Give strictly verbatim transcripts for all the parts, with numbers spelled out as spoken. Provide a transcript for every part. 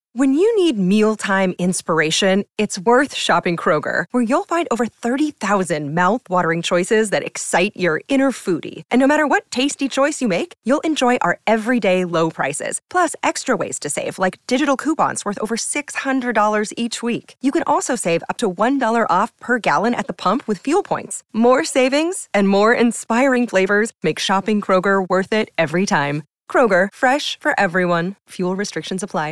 When you need mealtime inspiration, it's worth shopping Kroger, where you'll find over thirty thousand mouth-watering choices that excite your inner foodie. And no matter what tasty choice you make, you'll enjoy our everyday low prices, plus extra ways to save, like digital coupons worth over six hundred dollars each week. You can also save up to one dollar off per gallon at the pump with fuel points. More savings and more inspiring flavors make shopping Kroger worth it every time. Kroger, fresh for everyone. Fuel restrictions apply.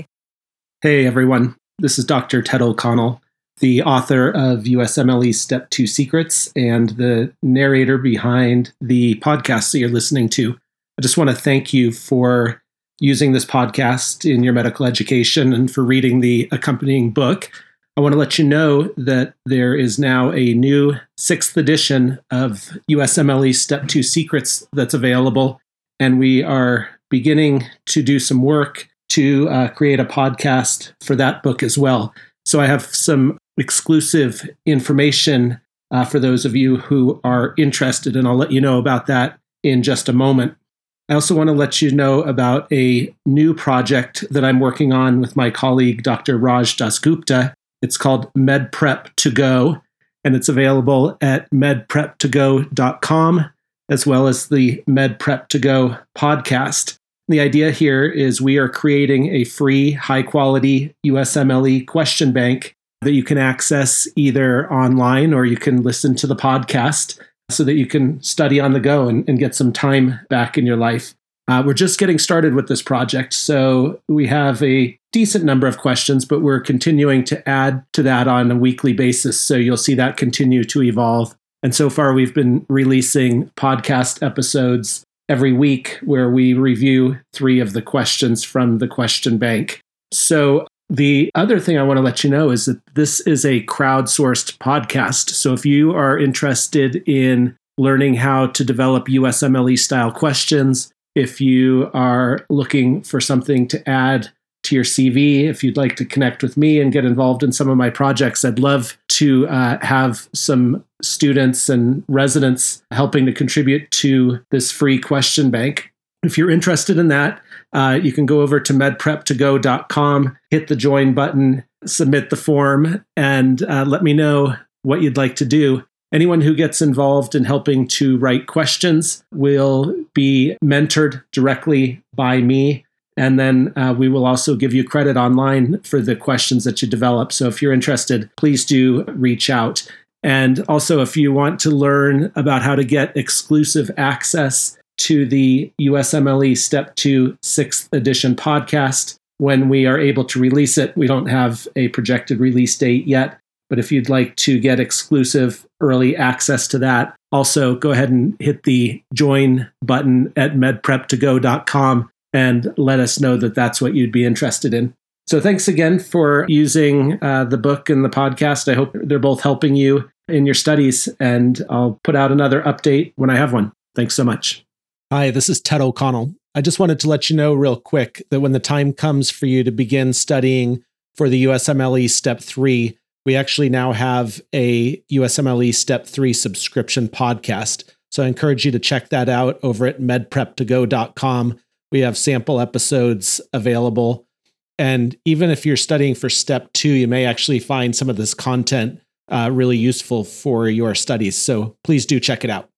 Hey everyone, this is Doctor Ted O'Connell, the author of U S M L E Step two Secrets and the narrator behind the podcast that you're listening to. I just want to thank you for using this podcast in your medical education and for reading the accompanying book. I want to let you know that there is now a new sixth edition of U S M L E Step two Secrets that's available, and we are beginning to do some work to uh, create a podcast for that book as well. So I have some exclusive information uh, for those of you who are interested, and I'll let you know about that in just a moment. I also want to let you know about a new project that I'm working on with my colleague, Doctor Raj Dasgupta. It's called MedPrep to Go, and it's available at med prep to go dot com, as well as the MedPrep to Go podcast. The idea here is we are creating a free, high-quality U S M L E question bank that you can access either online or you can listen to the podcast so that you can study on the go and, and get some time back in your life. Uh, we're just getting started with this project, so we have a decent number of questions, but we're continuing to add to that on a weekly basis, so you'll see that continue to evolve. And so far, we've been releasing podcast episodes every week where we review three of the questions from the question bank. So the other thing I want to let you know is that this is a crowdsourced podcast. So if you are interested in learning how to develop U S M L E style questions, if you are looking for something to add to your C V, if you'd like to connect with me and get involved in some of my projects, I'd love to uh, have some students and residents helping to contribute to this free question bank. If you're interested in that, uh, you can go over to med prep to go dot com, hit the join button, submit the form, and uh, let me know what you'd like to do. Anyone who gets involved in helping to write questions will be mentored directly by me. And then uh, we will also give you credit online for the questions that you develop. So if you're interested, please do reach out. And also, if you want to learn about how to get exclusive access to the U S M L E Step two sixth Edition podcast, when we are able to release it, we don't have a projected release date yet. But if you'd like to get exclusive early access to that, also go ahead and hit the join button at med prep to go dot com and let us know that that's what you'd be interested in. So thanks again for using uh, the book and the podcast. I hope they're both helping you in your studies, and I'll put out another update when I have one. Thanks so much. Hi, this is Ted O'Connell. I just wanted to let you know real quick that when the time comes for you to begin studying for the U S M L E Step three, we actually now have a U S M L E Step three subscription podcast. So I encourage you to check that out over at med prep to go dot com. We have sample episodes available. And even if you're studying for Step two, you may actually find some of this content uh, really useful for your studies. So please do check it out.